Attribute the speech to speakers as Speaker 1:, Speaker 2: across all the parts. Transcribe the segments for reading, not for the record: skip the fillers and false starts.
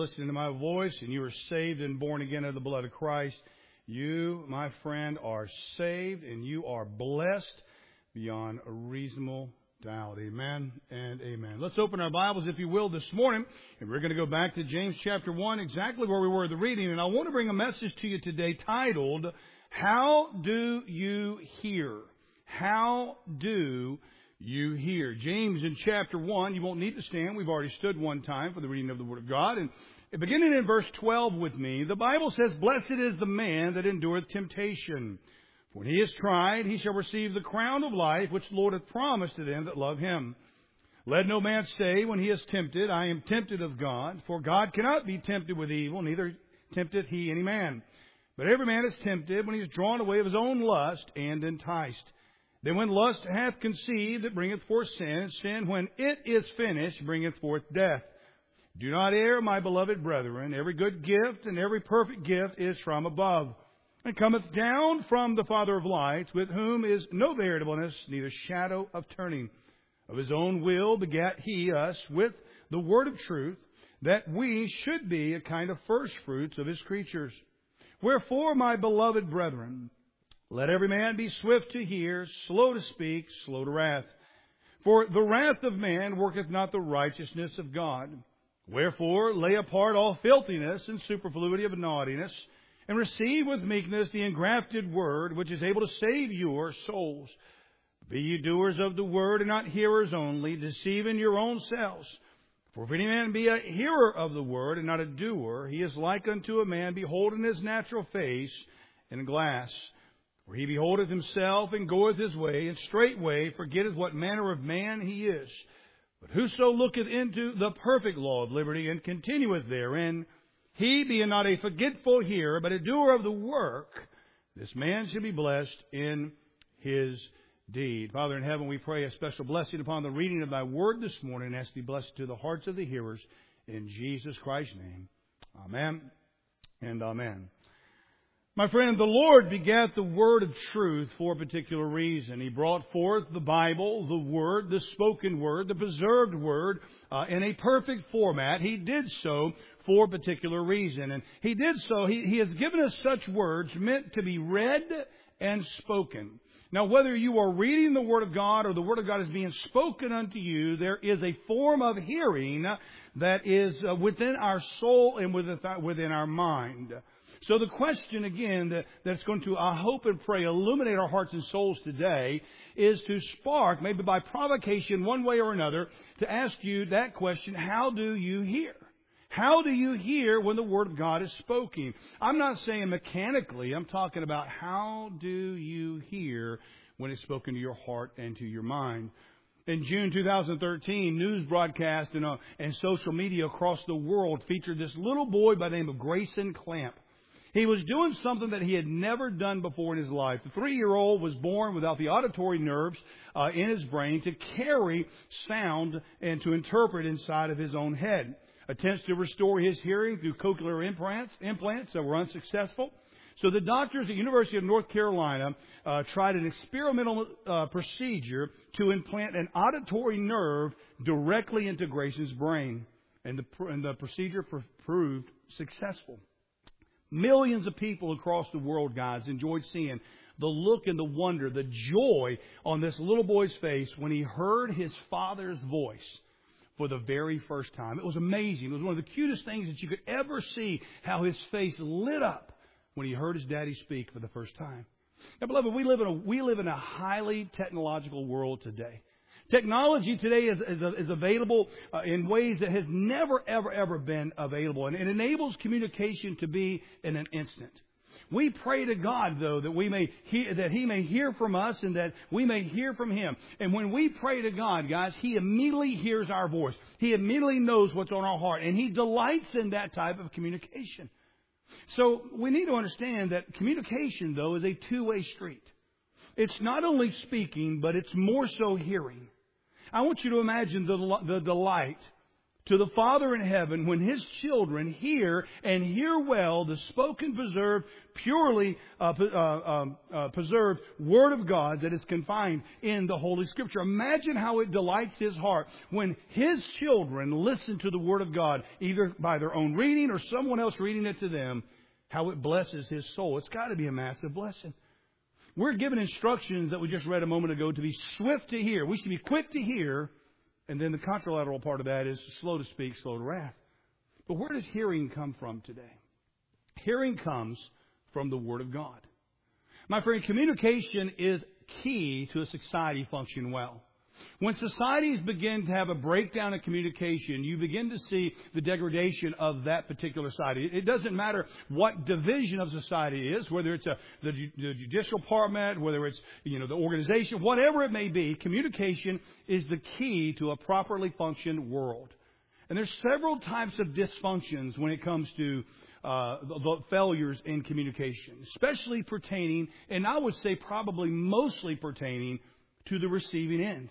Speaker 1: listening to my voice and you are saved and born again of the blood of Christ, you, my friend, are saved and you are blessed beyond a reasonable doubt. Amen and amen. Let's open our Bibles, if you will, this morning, and we're going to go back to James chapter 1, exactly where we were at the reading. And I want to bring a message to you today titled, How Do You Hear? How do you hear? James in chapter 1, you won't need to stand. We've already stood one time for the reading of the Word of God. And beginning in verse 12 with me, the Bible says, Blessed is the man that endureth temptation. For when he is tried, he shall receive the crown of life, which the Lord hath promised to them that love him. Let no man say when he is tempted, I am tempted of God. For God cannot be tempted with evil, neither tempteth he any man. But every man is tempted when he is drawn away of his own lust and enticed. Then when lust hath conceived, it bringeth forth sin. And sin, when it is finished, bringeth forth death. Do not err, my beloved brethren. Every good gift and every perfect gift is from above, and cometh down from the Father of lights, with whom is no variableness, neither shadow of turning. Of his own will begat he us with the word of truth, that we should be a kind of firstfruits of his creatures. Wherefore, my beloved brethren, let every man be swift to hear, slow to speak, slow to wrath. For the wrath of man worketh not the righteousness of God. Wherefore, lay apart all filthiness and superfluity of naughtiness, and receive with meekness the engrafted word, which is able to save your souls. Be ye doers of the word, and not hearers only, deceiving your own selves. For if any man be a hearer of the word, and not a doer, he is like unto a man beholding his natural face in a glass. For he beholdeth himself, and goeth his way, and straightway forgetteth what manner of man he is. But whoso looketh into the perfect law of liberty, and continueth therein, he being not a forgetful hearer, but a doer of the work, this man shall be blessed in his deed. Father in heaven, we pray a special blessing upon the reading of thy word this morning, and ask thee blessed to the hearts of the hearers. In Jesus Christ's name, amen and amen. My friend, the Lord begat the word of truth for a particular reason. He brought forth the Bible, the Word, the spoken Word, the preserved Word, in a perfect format. He did so for a particular reason. And He did so, He has given us such words meant to be read and spoken. Now, whether you are reading the Word of God or the Word of God is being spoken unto you, there is a form of hearing that is within our soul and within our mind. So the question, again, that's going to, I hope and pray, illuminate our hearts and souls today is to spark, maybe by provocation one way or another, to ask you that question, how do you hear? How do you hear when the Word of God is spoken? I'm not saying mechanically. I'm talking about how do you hear when it's spoken to your heart and to your mind. In June 2013, news broadcasts and social media across the world featured this little boy by the name of Grayson Clamp. He was doing something that he had never done before in his life. The 3-year-old was born without the auditory nerves in his brain to carry sound and to interpret inside of his own head. Attempts to restore his hearing through cochlear implants that were unsuccessful. So the doctors at the University of North Carolina tried an experimental procedure to implant an auditory nerve directly into Grayson's brain. And the procedure proved successful. Millions of people across the world, guys, enjoyed seeing the look and the wonder, the joy on this little boy's face when he heard his father's voice for the very first time. It was amazing. It was one of the cutest things that you could ever see, how his face lit up when he heard his daddy speak for the first time. Now, beloved, we live in a highly technological world today. Technology today is available in ways that has never, ever been available. And it enables communication to be in an instant. We pray to God, though, that He may hear from us and that we may hear from Him. And when we pray to God, guys, He immediately hears our voice. He immediately knows what's on our heart. And He delights in that type of communication. So we need to understand that communication, though, is a two-way street. It's not only speaking, but it's more so hearing. I want you to imagine the delight to the Father in heaven when His children hear and hear well the spoken, preserved, purely preserved Word of God that is confined in the Holy Scripture. Imagine how it delights His heart when His children listen to the Word of God, either by their own reading or someone else reading it to them, how it blesses His soul. It's got to be a massive blessing. We're given instructions that we just read a moment ago to be swift to hear. We should be quick to hear. And then the contralateral part of that is slow to speak, slow to wrath. But where does hearing come from today? Hearing comes from the Word of God. My friend, communication is key to a society functioning well. When societies begin to have a breakdown in communication, you begin to see the degradation of that particular society. It doesn't matter what division of society it is, whether it's the judicial department, whether it's the organization, whatever it may be. Communication is the key to a properly functioned world. And there's several types of dysfunctions when it comes to the failures in communication, especially pertaining, and I would say probably mostly pertaining to the receiving end.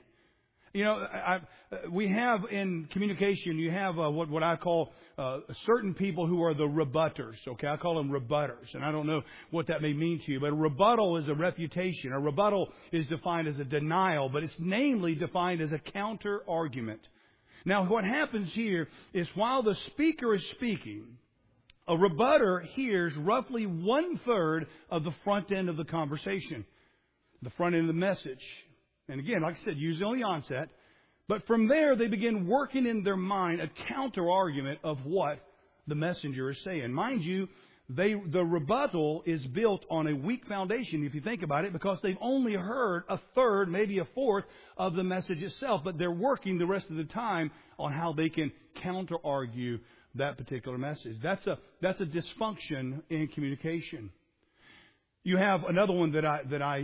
Speaker 1: We have in communication, you have what I call certain people who are the rebutters. Okay, I call them rebutters, and I don't know what that may mean to you, but a rebuttal is a refutation. A rebuttal is defined as a denial, but it's namely defined as a counter argument. Now, what happens here is while the speaker is speaking, a rebutter hears roughly 1/3 of the front end of the conversation, the front end of the message. And again, like I said, usually on the onset. But from there, they begin working in their mind a counter-argument of what the messenger is saying. Mind you, the rebuttal is built on a weak foundation, if you think about it, because they've only heard 1/3, maybe 1/4 of the message itself. But they're working the rest of the time on how they can counter-argue that particular message. That's a dysfunction in communication. You have another one that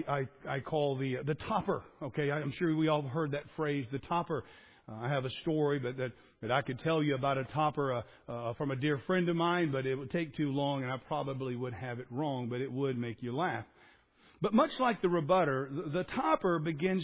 Speaker 1: I call the topper. Okay, I'm sure we all have heard that phrase, the topper. I have a story, but that I could tell you about a topper from a dear friend of mine, but it would take too long, and I probably would have it wrong, but it would make you laugh. But much like the rebutter, the topper begins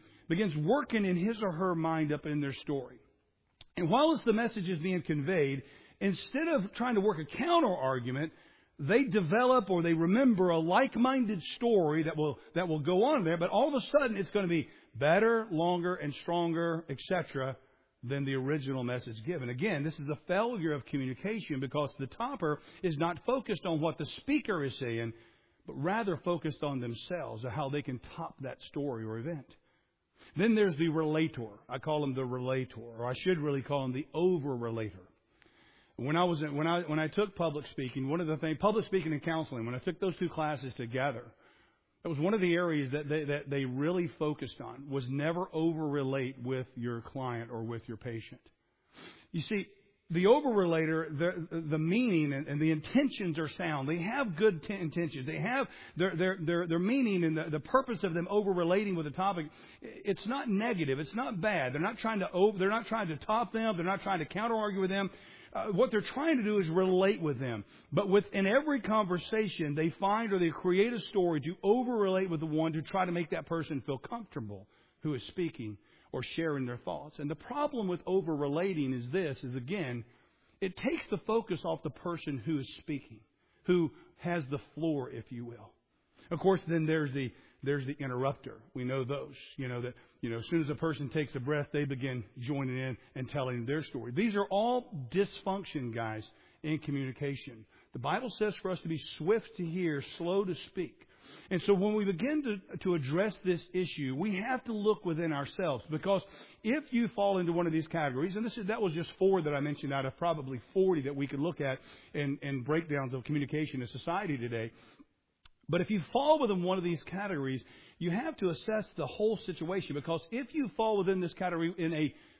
Speaker 1: working in his or her mind up in their story. And while the message is being conveyed, instead of trying to work a counter argument, they develop or they remember a like-minded story that will go on there, but all of a sudden it's going to be better, longer, and stronger, etc., than the original message given. Again, this is a failure of communication because the topper is not focused on what the speaker is saying, but rather focused on themselves, or how they can top that story or event. Then there's the relator. I call him the relator, or I should really call him the over-relator. When I took public speaking, one of the things, public speaking and counseling, when I took those two classes together, it was one of the areas that they really focused on was never over-relate with your client or with your patient. You see, the over-relator, the meaning and the intentions are sound. They have good intentions. They have their meaning and the purpose of them over-relating with the topic. It's not negative. It's not bad. They're not trying to top them. They're not trying to counter-argue with them. What they're trying to do is relate with them. But in every conversation, they find or they create a story to over-relate with the one to try to make that person feel comfortable who is speaking or sharing their thoughts. And the problem with over-relating is again, it takes the focus off the person who is speaking, who has the floor, if you will. Of course, then there's the interrupter. We know those. As soon as a person takes a breath, they begin joining in and telling their story. These are all dysfunction, guys, in communication. The Bible says for us to be swift to hear, slow to speak. And so when we begin to address this issue, we have to look within ourselves. Because if you fall into one of these categories, and that was just 4 that I mentioned out of probably 40 that we could look at in breakdowns of communication in society today. But if you fall within one of these categories, you have to assess the whole situation. Because if you fall within this category in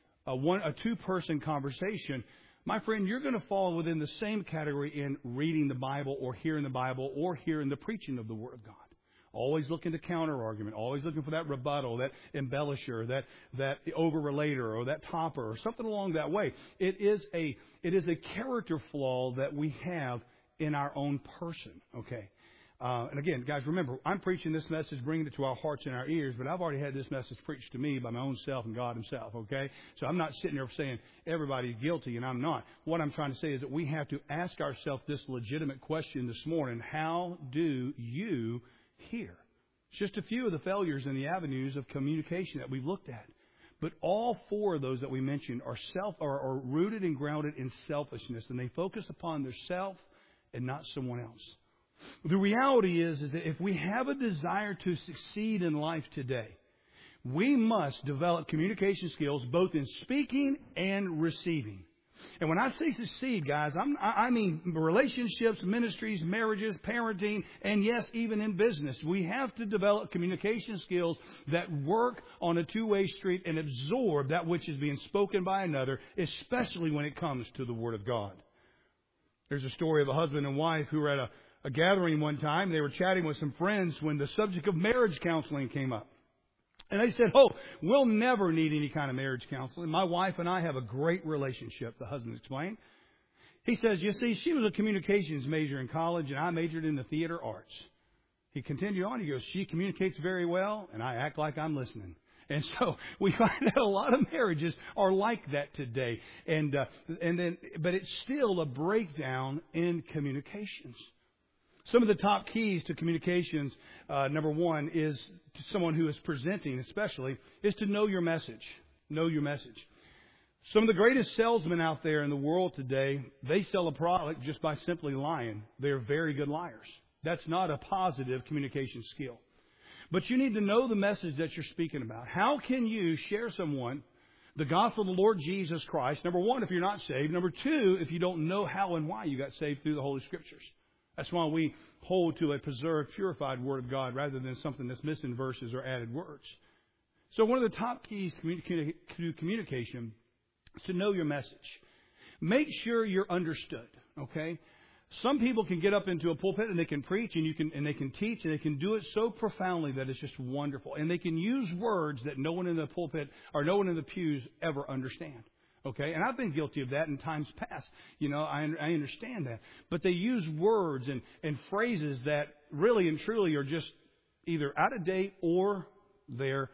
Speaker 1: a two-person conversation, my friend, you're going to fall within the same category in reading the Bible or hearing the preaching of the Word of God. Always looking to counter-argument, always looking for that rebuttal, that embellisher, that over-relator, or that topper, or something along that way. It is a character flaw that we have in our own person, okay? And again, guys, remember, I'm preaching this message, bringing it to our hearts and our ears, but I've already had this message preached to me by my own self and God Himself, okay? So I'm not sitting there saying everybody's guilty, and I'm not. What I'm trying to say is that we have to ask ourselves this legitimate question this morning: how do you hear? It's just a few of the failures and the avenues of communication that we've looked at. But all four of those that we mentioned are rooted and grounded in selfishness, and they focus upon their self and not someone else. The reality is that if we have a desire to succeed in life today, we must develop communication skills both in speaking and receiving. And when I say succeed, guys, I mean relationships, ministries, marriages, parenting, and yes, even in business. We have to develop communication skills that work on a two-way street and absorb that which is being spoken by another, especially when it comes to the Word of God. There's a story of a husband and wife who were at a gathering one time. They were chatting with some friends when the subject of marriage counseling came up. And they said, "Oh, we'll never need any kind of marriage counseling. My wife and I have a great relationship," the husband explained. He says, "You see, she was a communications major in college, and I majored in the theater arts." He continued on. He goes, "She communicates very well, and I act like I'm listening." And so we find that a lot of marriages are like that today. But it's still a breakdown in communications. Some of the top keys to communications, number one, is to someone who is presenting especially, is to know your message. Know your message. Some of the greatest salesmen out there in the world today, they sell a product just by simply lying. They're very good liars. That's not a positive communication skill. But you need to know the message that you're speaking about. How can you share someone the gospel of the Lord Jesus Christ? Number one, if you're not saved. Number two, if you don't know how and why you got saved through the Holy Scriptures. That's why we hold to a preserved, purified Word of God rather than something that's missing verses or added words. So one of the top keys to communication is to know your message. Make sure you're understood, okay? Some people can get up into a pulpit and they can preach and they can teach and they can do it so profoundly that it's just wonderful. And they can use words that no one in the pulpit or no one in the pews ever understand. Okay, and I've been guilty of that in times past. You know, I understand that. But they use words and phrases that really and truly are just either out of date or they're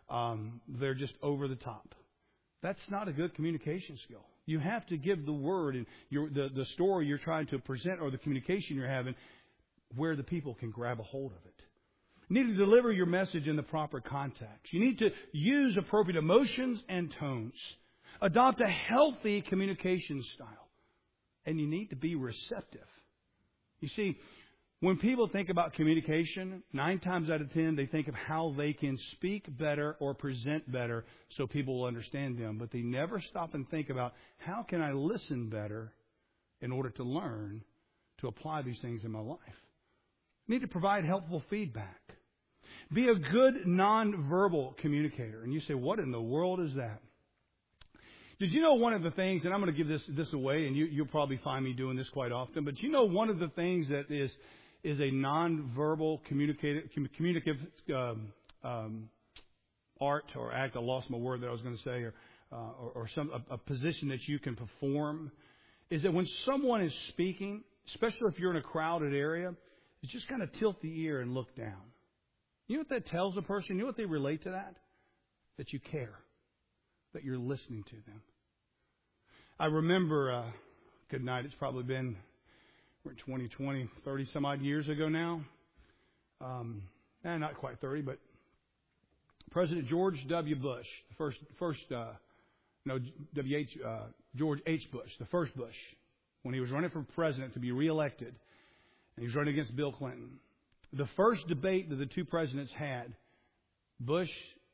Speaker 1: just over the top. That's not a good communication skill. You have to give the word and the story you're trying to present or the communication you're having where the people can grab a hold of it. You need to deliver your message in the proper context. You need to use appropriate emotions and tones. Adopt a healthy communication style. And you need to be receptive. You see, when people think about communication, 9 times out of 10, they think of how they can speak better or present better so people will understand them. But they never stop and think about how can I listen better in order to learn to apply these things in my life. You need to provide helpful feedback. Be a good nonverbal communicator. And you say, what in the world is that? Did you know one of the things, and I'm going to give this away, and you'll probably find me doing this quite often, but you know one of the things that is a nonverbal communicative art or act, I lost my word that I was going to say, or a position that you can perform, is that when someone is speaking, especially if you're in a crowded area, is just kind of tilt the ear and look down. You know what that tells a person? You know what they relate to that? That you care. That you're listening to them. I remember, good night, it's probably been, we're in 2020, 30 some odd years ago now. Not quite 30, but President George W. Bush, George H. Bush, the first Bush, when he was running for president to be reelected, and he was running against Bill Clinton. The first debate that the two presidents had, Bush,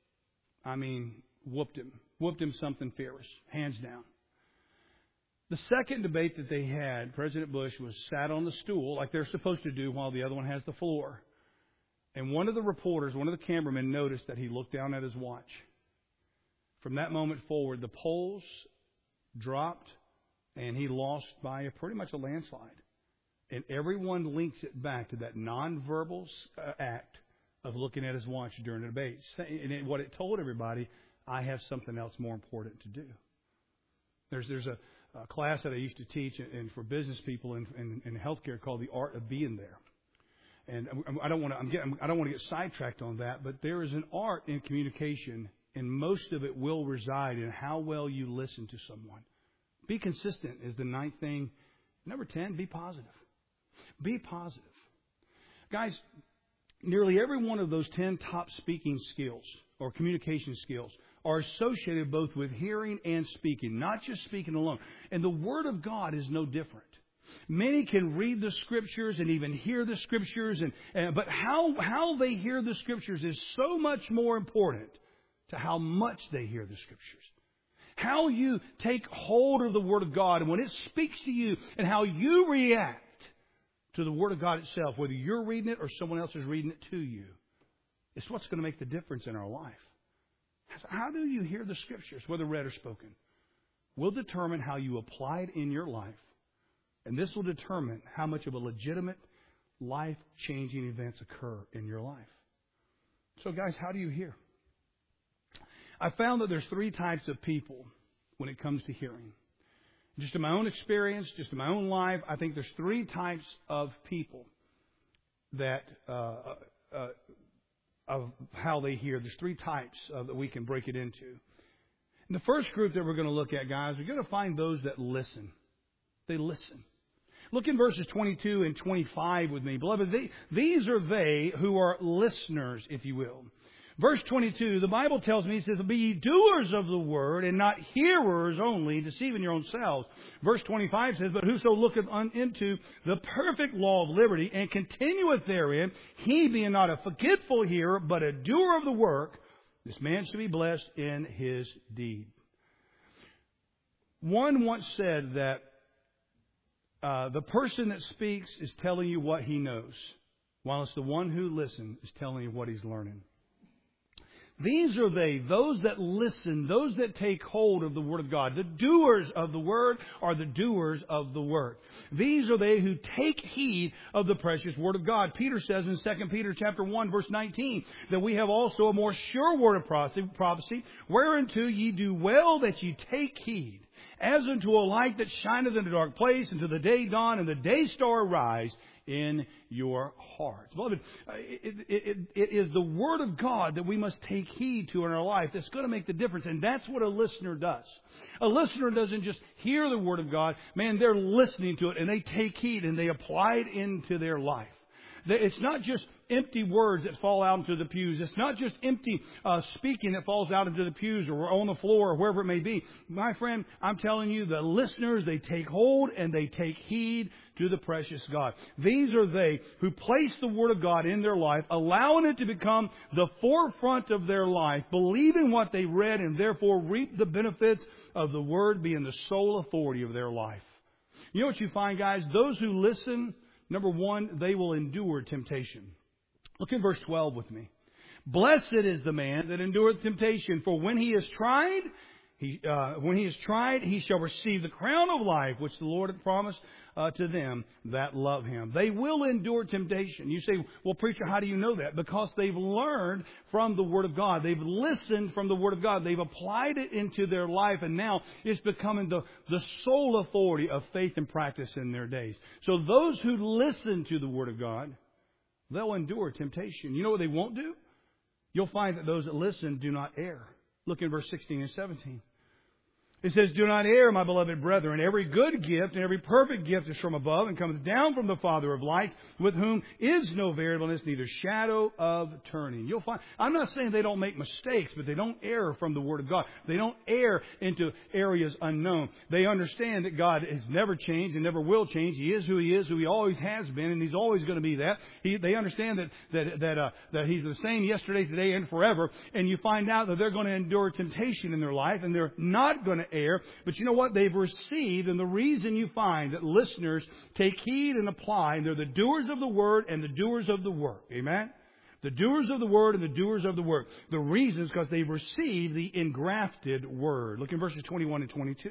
Speaker 1: whooped him something fierce, hands down. The second debate that they had, President Bush was sat on the stool like they're supposed to do while the other one has the floor. And one of the reporters, one of the cameramen noticed that he looked down at his watch. From that moment forward, the polls dropped and he lost by pretty much a landslide. And everyone links it back to that nonverbal act of looking at his watch during the debate. And what it told everybody, I have something else more important to do. There's a class that I used to teach and for business people in healthcare called The Art of Being There. And I don't want to get sidetracked on that, but there is an art in communication, and most of it will reside in how well you listen to someone. Be consistent is the 9th thing. Number 10, be positive. Be positive. Guys, nearly every one of those 10 top speaking skills or communication skills are associated both with hearing and speaking, not just speaking alone. And the Word of God is no different. Many can read the Scriptures and even hear the Scriptures, but how they hear the Scriptures is so much more important to how much they hear the Scriptures. How you take hold of the Word of God and when it speaks to you and how you react to the Word of God itself, whether you're reading it or someone else is reading it to you. It's what's going to make the difference in our life. How do you hear the Scriptures, whether read or spoken? Will determine how you apply it in your life. And this will determine how much of a legitimate, life-changing events occur in your life. So, guys, how do you hear? I found that there's 3 types of people when it comes to hearing. Just in my own experience, just in my own life, I think there's 3 types of people that of how they hear. There's 3 types that we can break it into. And the first group that we're going to look at, guys, we're going to find those that listen. They listen. Look in verses 22 and 25 with me. Beloved, these are they who are listeners, if you will. Verse 22, the Bible tells me, it says, be ye doers of the word and not hearers only, deceiving your own selves. Verse 25 says, but whoso looketh into the perfect law of liberty and continueth therein, he being not a forgetful hearer, but a doer of the work, this man shall be blessed in his deed. One once said that the person that speaks is telling you what he knows, while it's the one who listens is telling you what he's learning. These are they, those that listen, those that take hold of the Word of God. The doers of the Word are the doers of the Word. These are they who take heed of the precious Word of God. Peter says in 2 Peter chapter 1, verse 19, that we have also a more sure word of prophecy, whereunto ye do well that ye take heed, as unto a light that shineth in a dark place, until the day dawn and the day star arise in your hearts. Beloved, it is the Word of God that we must take heed to in our life that's going to make the difference. And that's what a listener does. A listener doesn't just hear the Word of God. Man, they're listening to it and they take heed and they apply it into their life. It's not just empty words that fall out into the pews. It's not just empty speaking that falls out into the pews or on the floor or wherever it may be. My friend, I'm telling you, the listeners, they take hold and they take heed to the precious God. These are they who place the Word of God in their life, allowing it to become the forefront of their life, believing what they read, and therefore reap the benefits of the Word being the sole authority of their life. You know what you find, guys? Those who listen, number one, they will endure temptation. Look in verse 12 with me. Blessed is the man that endureth temptation, for when he is tried, he shall receive the crown of life which the Lord hath promised to them that love Him. They will endure temptation. You say, well, preacher, how do you know that? Because they've learned from the Word of God. They've listened from the Word of God. They've applied it into their life, and now it's becoming the sole authority of faith and practice in their days. So those who listen to the Word of God, they'll endure temptation. You know what they won't do? You'll find that those that listen do not err. Look in verse 16 and 17. It says, do not err, my beloved brethren. Every good gift and every perfect gift is from above and cometh down from the Father of lights, with whom is no variableness, neither shadow of turning. You'll find, I'm not saying they don't make mistakes, but they don't err from the Word of God. They don't err into areas unknown. They understand that God has never changed and never will change. He is, who He always has been, and He's always going to be that. They understand that He's the same yesterday, today, and forever. And you find out that they're going to endure temptation in their life, and they're not going to err. But you know what? They've received, and the reason you find that listeners take heed and apply, and they're the doers of the Word and the doers of the work. Amen? The doers of the Word and the doers of the work. The reason is because they've received the engrafted Word. Look in verses 21 and 22.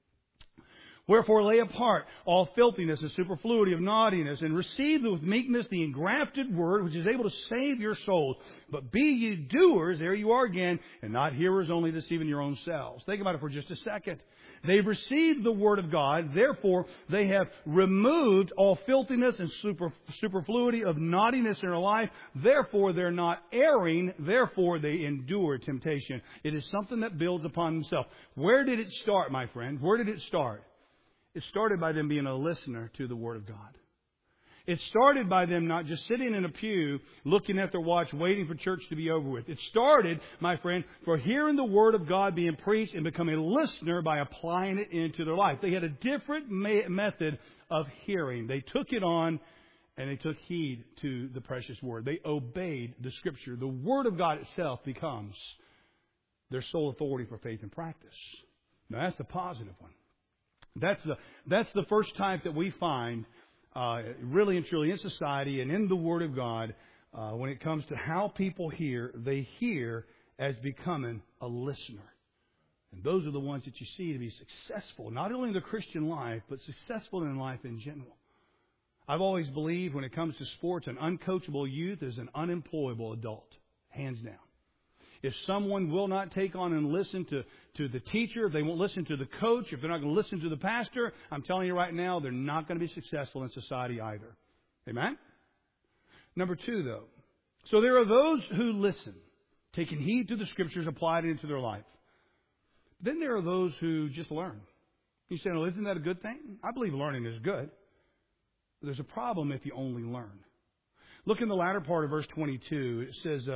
Speaker 1: Wherefore lay apart all filthiness and superfluity of naughtiness, and receive with meekness the engrafted Word, which is able to save your souls. But be ye doers, there you are again, and not hearers only, deceiving your own selves. Think about it for just a second. They've received the Word of God. Therefore, they have removed all filthiness and superfluity of naughtiness in their life. Therefore, they're not erring. Therefore, they endure temptation. It is something that builds upon themselves. Where did it start, my friend? Where did it start? It started by them being a listener to the Word of God. It started by them not just sitting in a pew, looking at their watch, waiting for church to be over with. It started, my friend, for hearing the Word of God being preached and becoming a listener by applying it into their life. They had a different method of hearing. They took it on and they took heed to the precious Word. They obeyed the Scripture. The Word of God itself becomes their sole authority for faith and practice. Now, that's the positive one. That's the first type that we find really and truly in society and in the Word of God, when it comes to how people hear, they hear as becoming a listener. And those are the ones that you see to be successful, not only in the Christian life, but successful in life in general. I've always believed when it comes to sports, an uncoachable youth is an unemployable adult, hands down. If someone will not take on and listen to the teacher, if they won't listen to the coach, if they're not going to listen to the pastor, I'm telling you right now, they're not going to be successful in society either. Amen? Number two, though. So there are those who listen, taking heed to the Scriptures, applied it into their life. Then there are those who just learn. You say, well, isn't that a good thing? I believe learning is good. But there's a problem if you only learn. Look in the latter part of verse 22. It says,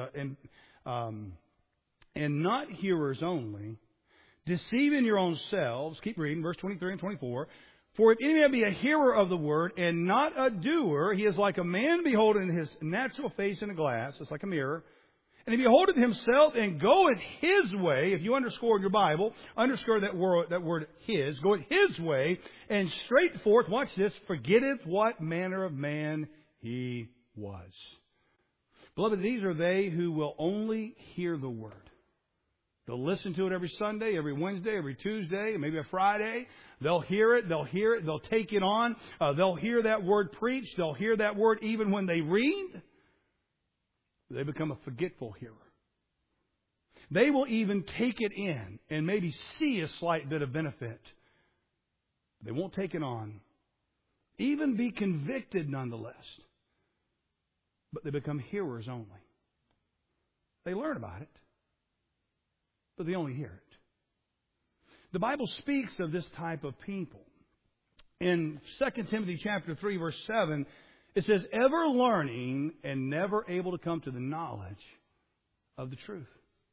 Speaker 1: and not hearers only, deceiving your own selves. Keep reading, verse 23 and 24. For if any man be a hearer of the word and not a doer, he is like a man beholding his natural face in a glass. It's like a mirror. And he beholdeth himself and goeth his way. If you underscore in your Bible, underscore that word his. Goeth his way, and straight forth, watch this, forgetteth what manner of man he was. Beloved, these are they who will only hear the Word. They'll listen to it every Sunday, every Wednesday, every Tuesday, maybe a Friday. They'll hear it. They'll take it on. They'll hear that Word preached. They'll hear that Word even when they read. They become a forgetful hearer. They will even take it in and maybe see a slight bit of benefit. They won't take it on. Even be convicted nonetheless. But they become hearers only. They learn about it, but they only hear it. The Bible speaks of this type of people. In 2 Timothy chapter 3, verse 7, it says, ever learning and never able to come to the knowledge of the truth.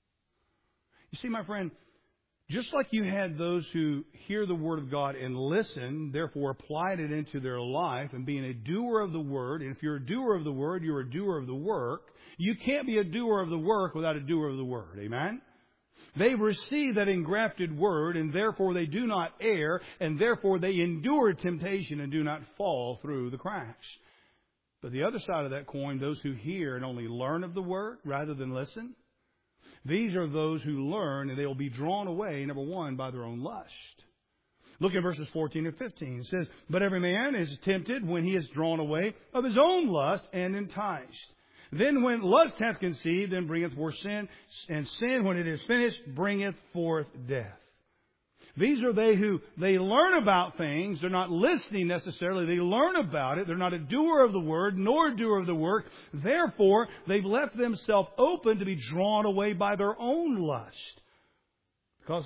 Speaker 1: You see, my friend, just like you had those who hear the Word of God and listen, therefore applied it into their life and being a doer of the Word. And if you're a doer of the Word, you're a doer of the work. You can't be a doer of the work without a doer of the Word. Amen? They've received that engrafted Word, and therefore they do not err, and therefore they endure temptation and do not fall through the cracks. But the other side of that coin, those who hear and only learn of the Word rather than listen, these are those who learn, and they will be drawn away, number one, by their own lust. Look at verses 14 and 15. It says, but every man is tempted when he is drawn away of his own lust and enticed. Then when lust hath conceived, then bringeth forth sin, and sin, when it is finished, bringeth forth death. These are they who, they learn about things. They're not listening necessarily. They learn about it. They're not a doer of the Word, nor a doer of the work. Therefore, they've left themselves open to be drawn away by their own lust. Because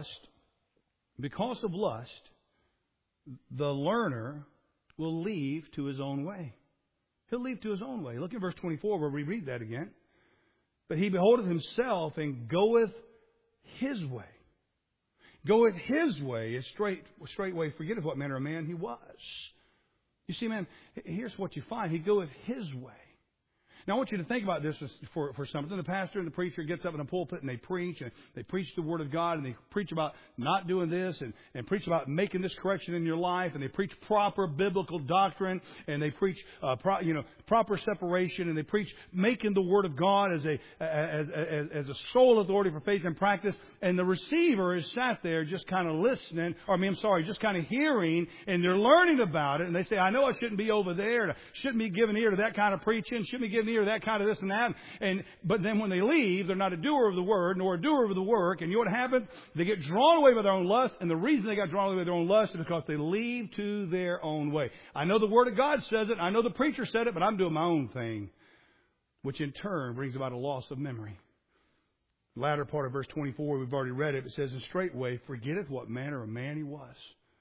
Speaker 1: of lust, the learner will leave to his own way. He'll leave to his own way. Look at verse 24 where we read that again. But he beholdeth himself and goeth his way. Goeth his way, is straight way, forgetteth what manner of man he was. You see, man, here's what you find. He goeth his way. Now, I want you to think about this for something. The pastor and the preacher gets up in a pulpit and they preach the Word of God, and they preach about not doing this and preach about making this correction in your life, and they preach proper biblical doctrine, and they preach proper separation, and they preach making the Word of God as a sole authority for faith and practice, and the receiver is sat there just kind of listening, just kind of hearing, and they're learning about it, and they say, I know I shouldn't be over there, and I shouldn't be giving ear to that kind of preaching, shouldn't be giving gluttony or that kind of this and that. But then when they leave, they're not a doer of the word nor a doer of the work. And you know what happens? They get drawn away by their own lust. And the reason they got drawn away by their own lust is because they leave to their own way. I know the Word of God says it. I know the preacher said it, but I'm doing my own thing, which in turn brings about a loss of memory. The latter part of verse 24, we've already read it. It says, and straightway forgetteth what manner of man he was.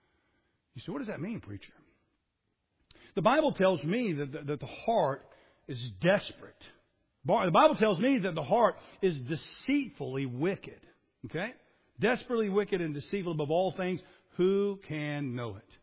Speaker 1: You say, what does that mean, preacher? The Bible tells me that the heart is desperate. The Bible tells me that the heart is deceitfully wicked. Okay? Desperately wicked and deceitful above all things. Who can know it?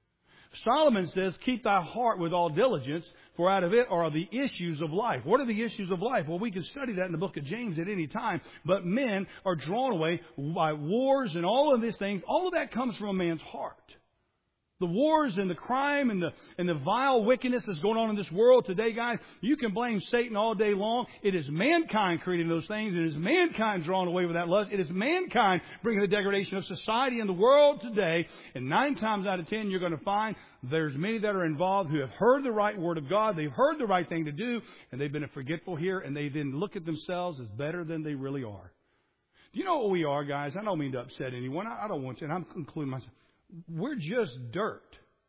Speaker 1: Solomon says, keep thy heart with all diligence, for out of it are the issues of life. What are the issues of life? Well, we can study that in the book of James at any time. But men are drawn away by wars and all of these things. All of that comes from a man's heart. The wars and the crime and the vile wickedness that's going on in this world today, guys, you can blame Satan all day long. It is mankind creating those things. It is mankind drawn away with that lust. It is mankind bringing the degradation of society in the world today. And 9 times out of 10, you're going to find there's many that are involved who have heard the right word of God. They've heard the right thing to do, and they've been forgetful here, and they then look at themselves as better than they really are. Do you know what we are, guys? I don't mean to upset anyone. I don't want to, and I'm including myself. We're just dirt.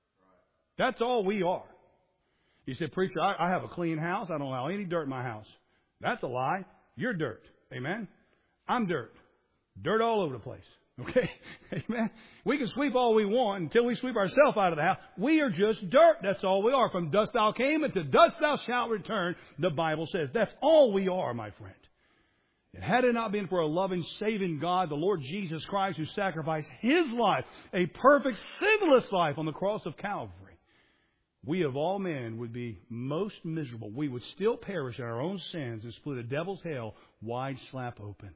Speaker 1: That's all we are. You said, preacher, I have a clean house. I don't allow any dirt in my house. That's a lie. You're dirt. Amen? I'm dirt. Dirt all over the place. Okay? Amen? We can sweep all we want until we sweep ourselves out of the house. We are just dirt. That's all we are. From dust thou came, and to dust thou shalt return, the Bible says. That's all we are, my friend. And had it not been for a loving, saving God, the Lord Jesus Christ, who sacrificed His life, a perfect, sinless life on the cross of Calvary, we of all men would be most miserable. We would still perish in our own sins and split a devil's hell wide slap open.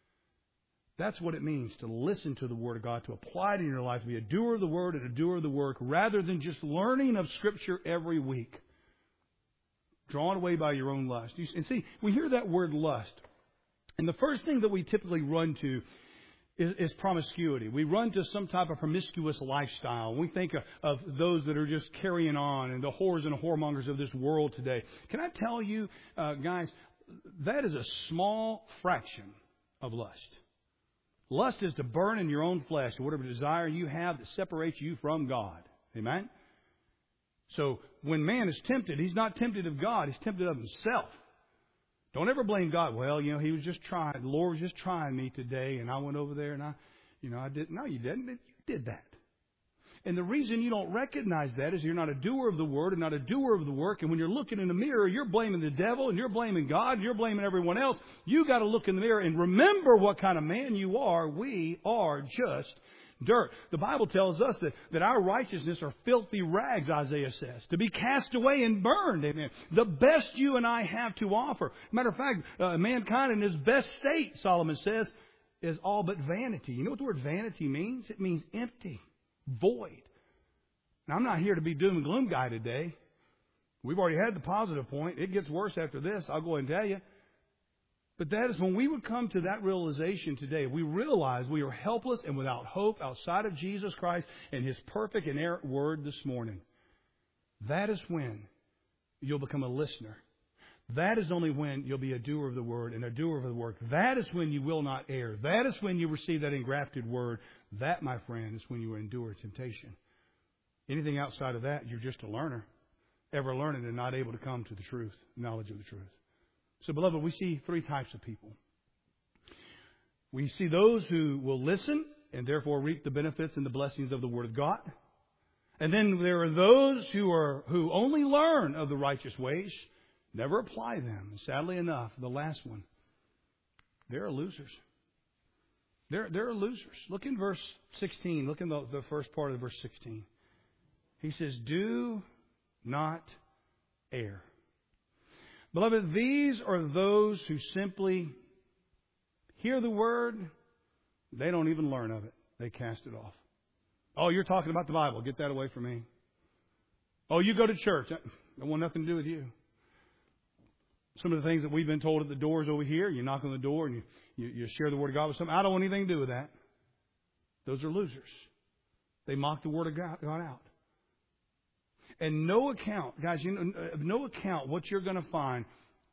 Speaker 1: That's what it means to listen to the Word of God, to apply it in your life, to be a doer of the Word and a doer of the work, rather than just learning of Scripture every week. Drawn away by your own lust. And see, we hear that word lust. And the first thing that we typically run to is promiscuity. We run to some type of promiscuous lifestyle. We think of those that are just carrying on and the whores and the whoremongers of this world today. Can I tell you, guys, that is a small fraction of lust. Lust is to burn in your own flesh whatever desire you have that separates you from God. Amen? So when man is tempted, he's not tempted of God. He's tempted of himself. Don't ever blame God. Well, he was just trying. The Lord was just trying me today, and I went over there, and I didn't. No, you didn't. You did that. And the reason you don't recognize that is you're not a doer of the word and not a doer of the work. And when you're looking in the mirror, you're blaming the devil, and you're blaming God, and you're blaming everyone else. You got to look in the mirror and remember what kind of man you are. We are just dirt. The Bible tells us that our righteousness are filthy rags, Isaiah says, to be cast away and burned. Amen. The best you and I have to offer. Matter of fact, mankind in his best state, Solomon says, is all but vanity. You know what the word vanity means? It means empty, void. Now, I'm not here to be doom and gloom guy today. We've already had the positive point. It gets worse after this, I'll go ahead and tell you. But that is when we would come to that realization today, we realize we are helpless and without hope outside of Jesus Christ and His perfect and inerrant Word this morning. That is when you'll become a listener. That is only when you'll be a doer of the Word and a doer of the work. That is when you will not err. That is when you receive that engrafted Word. That, my friend, is when you endure temptation. Anything outside of that, you're just a learner. Ever learning and not able to come to the truth, knowledge of the truth. So, beloved, we see 3 types of people. We see those who will listen and therefore reap the benefits and the blessings of the Word of God. And then there are those who only learn of the righteous ways, never apply them. And sadly enough, the last one, they're losers. They're losers. Look in verse 16. Look in the first part of verse 16. He says, do not err. Beloved, these are those who simply hear the Word. They don't even learn of it. They cast it off. Oh, you're talking about the Bible. Get that away from me. Oh, you go to church. I want nothing to do with you. Some of the things that we've been told at the doors over here, you knock on the door and you share the Word of God with someone. I don't want anything to do with that. Those are losers. They mock the Word of God out. And no account, guys, no account what you're going to find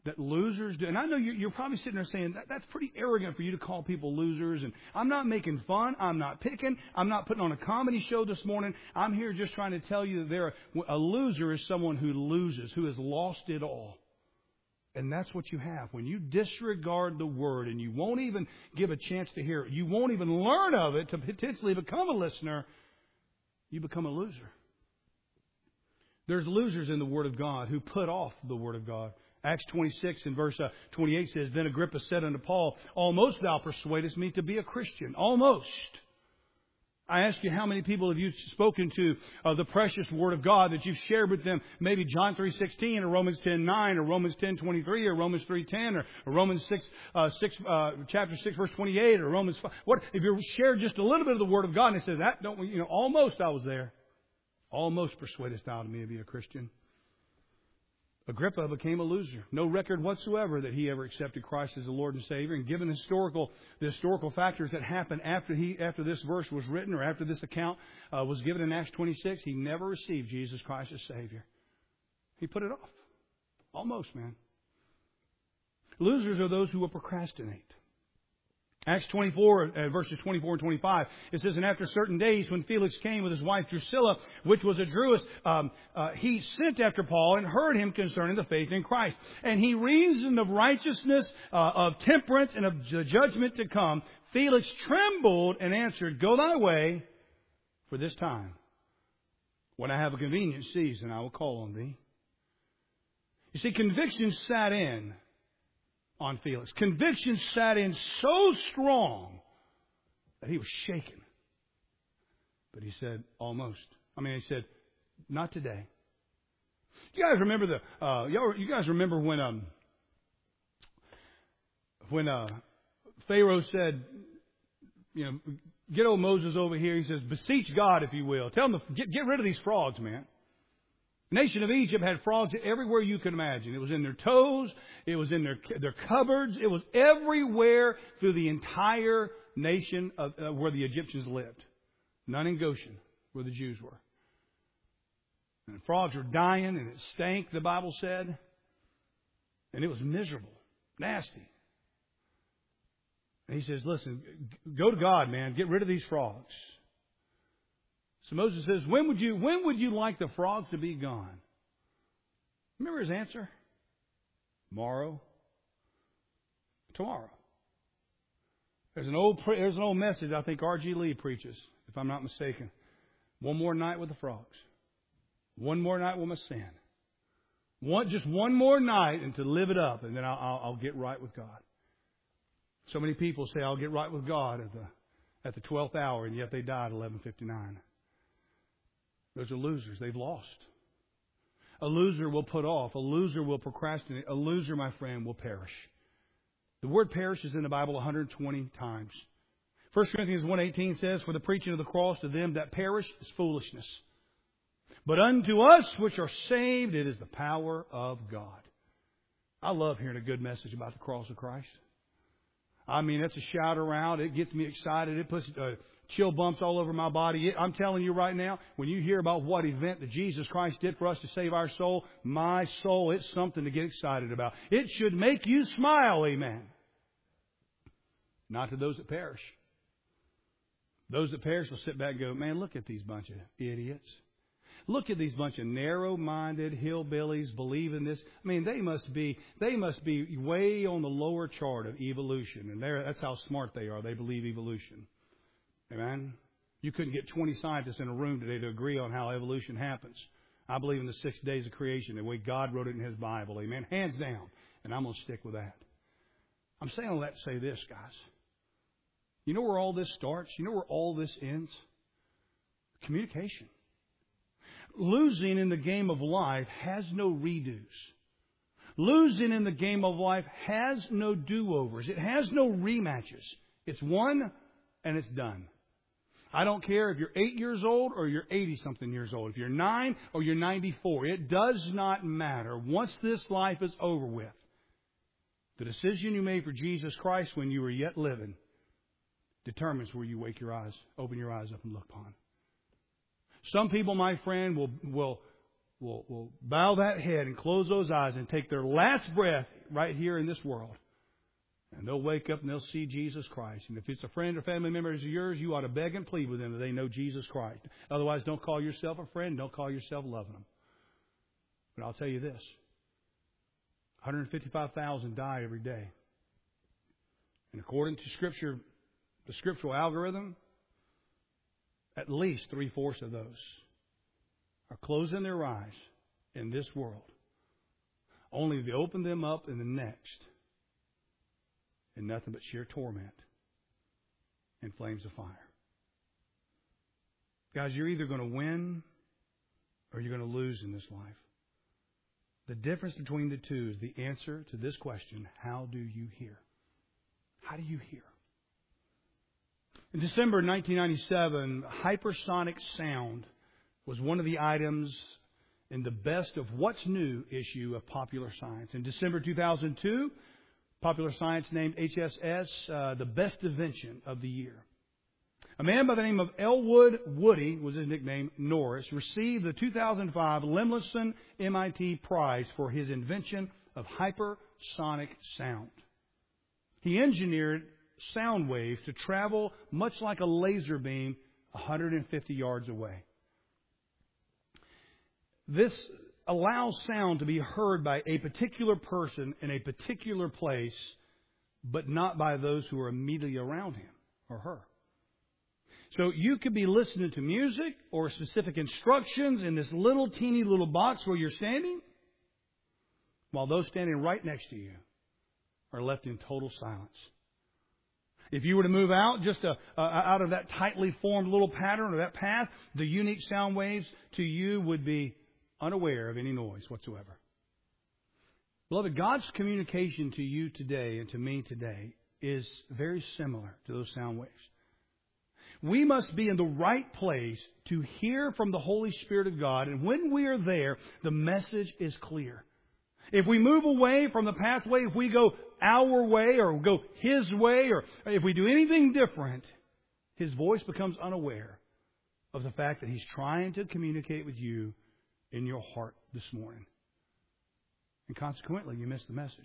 Speaker 1: that losers do. And I know you're probably sitting there saying, that's pretty arrogant for you to call people losers. And I'm not making fun. I'm not picking. I'm not putting on a comedy show this morning. I'm here just trying to tell you that a loser is someone who loses, who has lost it all. And that's what you have. When you disregard the Word and you won't even give a chance to hear it, you won't even learn of it to potentially become a listener, you become a loser. There's losers in the Word of God who put off the Word of God. Acts 26 and verse 28 says, Then Agrippa said unto Paul, Almost thou persuadest me to be a Christian. Almost. I ask you, how many people have you spoken to the precious Word of God that you've shared with them? Maybe John 3:16 or Romans 10:9 or Romans 10:23 or Romans 3:10 or Romans chapter 6 verse 28 or Romans 5. What if you shared just a little bit of the Word of God and it says that almost I was there. Almost persuadest thou me to be a Christian. Agrippa became a loser. No record whatsoever that he ever accepted Christ as the Lord and Savior. And given the historical factors that happened after this verse was written or after this account was given in Acts 26, he never received Jesus Christ as Savior. He put it off. Almost, man. Losers are those who will procrastinate. Acts 24, verses 24 and 25, it says, And after certain days, when Felix came with his wife Drusilla, which was a Jewess, he sent after Paul and heard him concerning the faith in Christ. And he reasoned of righteousness, of temperance, and of the judgment to come. Felix trembled and answered, Go thy way for this time. When I have a convenient season, I will call on thee. You see, conviction sat in on Felix. Conviction sat in so strong that he was shaken. But he said, almost. He said, not today. You guys remember you guys remember when Pharaoh said, get old Moses over here. He says, beseech God, if you will. Tell him to get rid of these frogs, man. The nation of Egypt had frogs everywhere you could imagine. It was in their toes. It was in their cupboards. It was everywhere through the entire nation where the Egyptians lived. None in Goshen, where the Jews were. And the frogs were dying, and it stank, the Bible said. And it was miserable, nasty. And he says, listen, go to God, man. Get rid of these frogs. So Moses says, when would you like the frogs to be gone? Remember his answer? Tomorrow. There's an old message I think R.G. Lee preaches, if I'm not mistaken. One more night with the frogs. One more night with my sin. Just one more night and to live it up, and then I'll get right with God. So many people say I'll get right with God at the 12th hour, and yet they died at 11:59. Those are losers. They've lost. A loser will put off. A loser will procrastinate. A loser, my friend, will perish. The word perish is in the Bible 120 times. 1 Corinthians 1:18 says, For the preaching of the cross to them that perish is foolishness. But unto us which are saved, it is the power of God. I love hearing a good message about the cross of Christ. It's a shout around. It gets me excited. It puts chill bumps all over my body. I'm telling you right now, when you hear about what event that Jesus Christ did for us to save our soul, my soul, it's something to get excited about. It should make you smile, amen. Not to those that perish. Those that perish will sit back and go, man, look at these bunch of idiots. Look at these bunch of narrow-minded hillbillies believing this. They must be way on the lower chart of evolution. And that's how smart they are. They believe evolution. Amen? You couldn't get 20 scientists in a room today to agree on how evolution happens. I believe in the 6 days of creation, the way God wrote it in His Bible. Amen? Hands down. And I'm going to stick with that. I'm saying all that to say this, guys. You know where all this starts? You know where all this ends? Communication. Losing in the game of life has no redos. Losing in the game of life has no do-overs. It has no rematches. It's won and it's done. I don't care if you're 8 years old or you're 80-something years old. If you're 9 or you're 94. It does not matter. Once this life is over with, the decision you made for Jesus Christ when you were yet living determines where you open your eyes up and look upon. Some people, my friend, will bow that head and close those eyes and take their last breath right here in this world. And they'll wake up and they'll see Jesus Christ. And if it's a friend or family member of yours, you ought to beg and plead with them that they know Jesus Christ. Otherwise, don't call yourself a friend. Don't call yourself loving them. But I'll tell you this. 155,000 die every day. And according to Scripture, the scriptural algorithm, at least 3/4 of those are closing their eyes in this world, only to open them up in the next in nothing but sheer torment and flames of fire. Guys, you're either going to win or you're going to lose in this life. The difference between the two is the answer to this question: how do you hear? How do you hear? In December 1997, hypersonic sound was one of the items in the Best of What's New issue of Popular Science. In December 2002, Popular Science named HSS the best invention of the year. A man by the name of Elwood Woody, was his nickname, Norris, received the 2005 Lemlison MIT Prize for his invention of hypersonic sound. He engineered sound waves to travel much like a laser beam 150 yards away. This allows sound to be heard by a particular person in a particular place, but not by those who are immediately around him or her. So you could be listening to music or specific instructions in this little teeny little box where you're standing, while those standing right next to you are left in total silence. If you were to move out just out of that tightly formed little pattern or that path, the unique sound waves to you would be unaware of any noise whatsoever. Beloved, God's communication to you today and to me today is very similar to those sound waves. We must be in the right place to hear from the Holy Spirit of God, and when we are there, the message is clear. If we move away from the pathway, if we go our way or go His way, or if we do anything different, His voice becomes unaware of the fact that He's trying to communicate with you in your heart this morning. And consequently, you miss the message.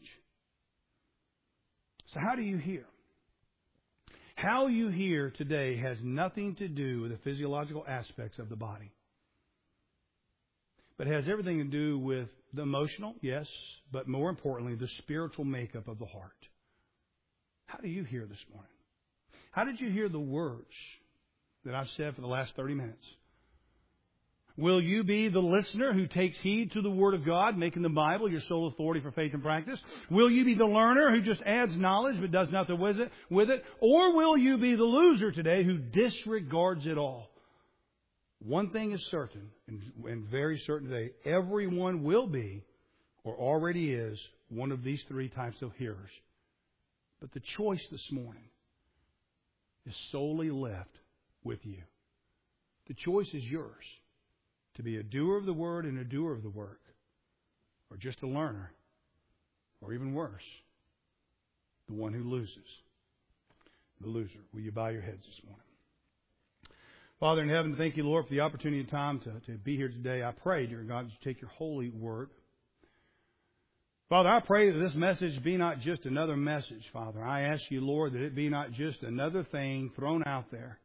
Speaker 1: So how do you hear? How you hear today has nothing to do with the physiological aspects of the body. But it has everything to do with the emotional, yes, but more importantly, the spiritual makeup of the heart. How do you hear this morning? How did you hear the words that I've said for the last 30 minutes? Will you be the listener who takes heed to the Word of God, making the Bible your sole authority for faith and practice? Will you be the learner who just adds knowledge but does nothing with it? Or will you be the loser today who disregards it all? One thing is certain, and very certain today, everyone will be, or already is, one of these three types of hearers. But the choice this morning is solely left with you. The choice is yours, to be a doer of the Word and a doer of the work, or just a learner, or even worse, the one who loses, the loser. Will you bow your heads this morning? Father in heaven, thank you, Lord, for the opportunity and time to be here today. I pray, dear God, that you take your holy word. Father, I pray that this message be not just another message, Father. I ask you, Lord, that it be not just another thing thrown out there.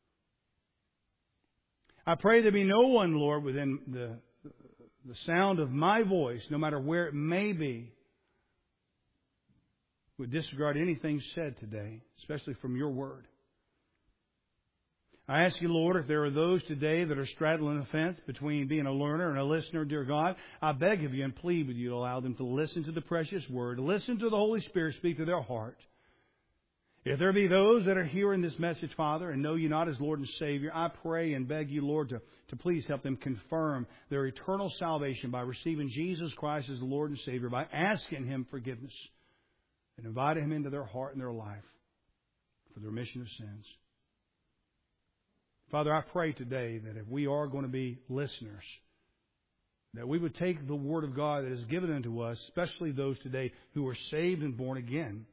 Speaker 1: I pray there be no one, Lord, within the sound of my voice, no matter where it may be, would disregard anything said today, especially from your word. I ask you, Lord, if there are those today that are straddling the fence between being a learner and a listener, dear God, I beg of you and plead with you to allow them to listen to the precious word, listen to the Holy Spirit speak to their heart. If there be those that are hearing this message, Father, and know you not as Lord and Savior, I pray and beg you, Lord, to please help them confirm their eternal salvation by receiving Jesus Christ as the Lord and Savior, by asking Him forgiveness and inviting Him into their heart and their life for the remission of sins. Father, I pray today that if we are going to be listeners, that we would take the Word of God that is given unto us, especially those today who are saved and born again,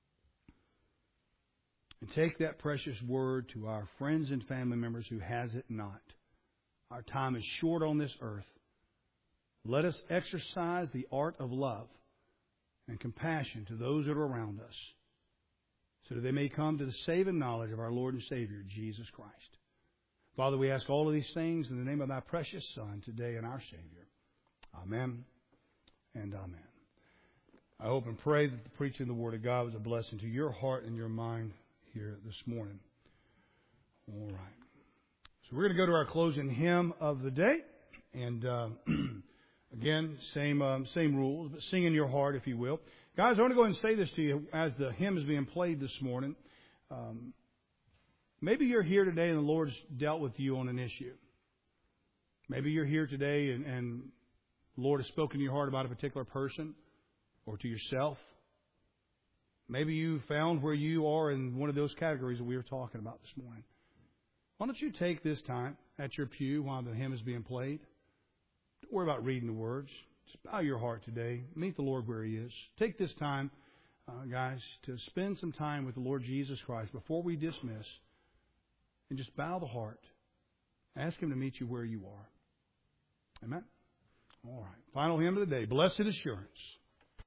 Speaker 1: and take that precious Word to our friends and family members who has it not. Our time is short on this earth. Let us exercise the art of love and compassion to those that are around us, so that they may come to the saving knowledge of our Lord and Savior, Jesus Christ. Father, we ask all of these things in the name of thy precious Son today and our Savior. Amen and amen. I hope and pray that the preaching of the Word of God was a blessing to your heart and your mind here this morning. All right. So we're going to go to our closing hymn of the day. And again, same rules, but sing in your heart, if you will. Guys, I want to go ahead and say this to you as the hymn is being played this morning. Maybe you're here today and the Lord's dealt with you on an issue. Maybe you're here today and the Lord has spoken to your heart about a particular person or to yourself. Maybe you found where you are in one of those categories that we were talking about this morning. Why don't you take this time at your pew while the hymn is being played? Don't worry about reading the words. Just bow your heart today. Meet the Lord where He is. Take this time, guys, to spend some time with the Lord Jesus Christ before we dismiss. And just bow the heart. Ask Him to meet you where you are. Amen? All right. Final hymn of the day. Blessed Assurance.